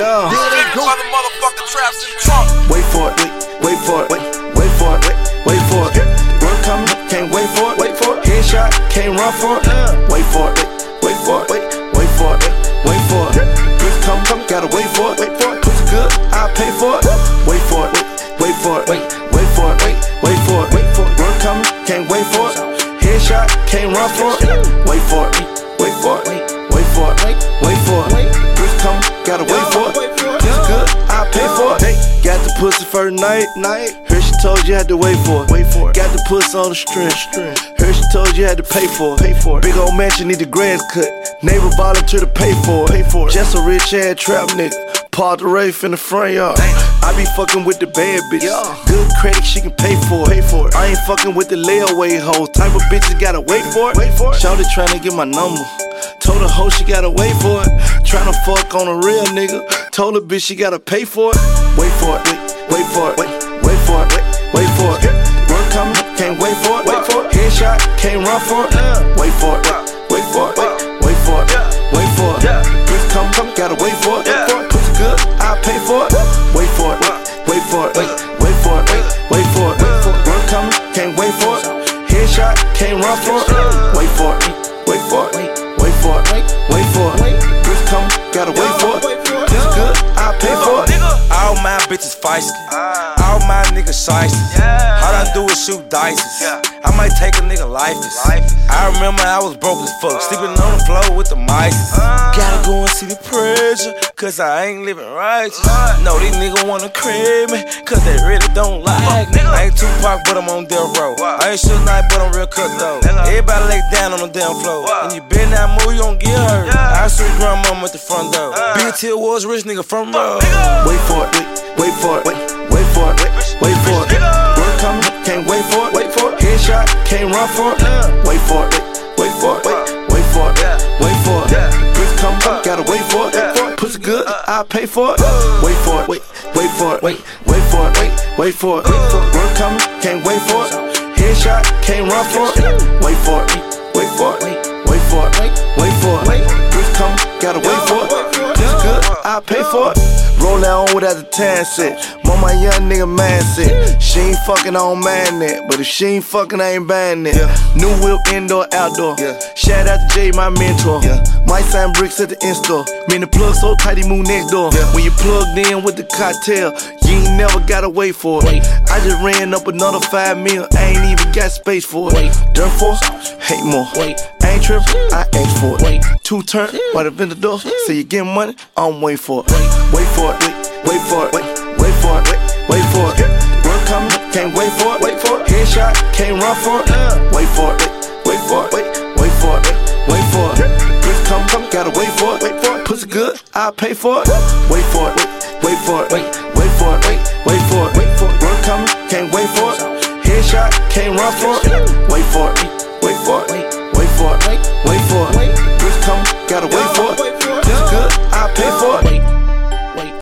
Yeah. By the motherfucking traps in the trunk. Wait for it, wait for it, wait for it, wait for it. Work coming, can't wait for it, wait for it. Headshot, can't run for it. Wait for it, wait for it, wait for it, wait for it. Bitch come, gotta wait for it, pussy good, I pay for it. Wait for it, wait for it, wait for it, wait for it. Work coming, can't wait for it. Headshot, can't run for it. Wait for it, wait for it, wait for it, wait for it. Bitch come, gotta wait for it. Pussy good, I pay for it. Got the pussy first night. Heard she told you had to wait for it. Got the pussy on the string. Heard she told you had to pay for it. Big old mansion, need the grass cut. Neighbor volunteer to pay for it. Just a rich ass trap nigga. Park the Wraith in the front yard. I be fucking with the bad bitches. Good credit, she can pay for it. I ain't fucking with the layaway hoes. Type of bitches gotta wait for it. Shawty tryna get my number. Told her hoe she gotta wait for it. Tryna fuck on a real nigga. Told her bitch she gotta pay for it. Wait for it, wait for it, wait for it, wait for it. Work coming, can't wait for it. Headshot, can't run for it. Wait for it, wait for it, wait for it, wait for it. Bitch come, gotta wait for it. Pussy good, I pay for it. Wait for it, wait for it, wait for it, wait for it. Work coming, can't wait for it. Headshot, can't run for it. Wait for it, wait for it, wait for it, wait for it. Bitch come, gotta wait for it. Pussy good, I pay for it. All my bitches feisty. All my niggas shiesty. All I do is shoot dice. I might take a nigga lifeless. I remember I was broke as fuck, sleeping on the floor with the mice. Gotta go and see the pressure, cause I ain't living righteous. No, these niggas wanna crib me, cause they really don't like me. I ain't Tupac, but I'm on death row. I ain't Suge Knight, but I'm real cut though. Everybody lay down on the damn floor. And you better not move, you gon' get hurt. I swear grandmama at the front door. Big Till was rich nigga from road. Wait for it, wait for it, wait for it, wait for it. Work coming, can't wait for it. Headshot, can't run for it. Wait for it, wait for it, wait for it, wait for it. Bitch come, gotta wait for it. Pussy good, I pay for it. Wait for it, wait for it, wait for it, wait for it. Work coming, can't wait for it. Headshot, can't run for it. Wait for it, wait for it, wait for it, wait for it. Bitch come, gotta wait for it. Pussy good, I pay for it. Rollin' on without the tan set. Mama young nigga man set. She ain't fucking on man net, but if she ain't fucking, I ain't buying it. New whip, indoor, outdoor. Shout out to Jay, my mentor. Might sign bricks at the in-store. Me and the plug so tight, he move next door. When you plugged in with the cocktail, you ain't never gotta wait for it. I just ran up another 5 mil, I ain't even got space for it. Dirt force, hate more. I ain't trippin', I ask for it. 2 turn, by the vendor door, say you get money, I'm wait for it. Wait for it, wait for it, wait for it, wait for it. Work coming, can't wait for it. Headshot, can't run for it. Wait for it, wait for it, wait for it, wait for it. Bitch come, gotta wait for it. Pussy good, I pay for it. Wait for it, wait for it, wait for it, wait for it. Work coming, can't wait for it. Headshot, can't run for it. Wait for it.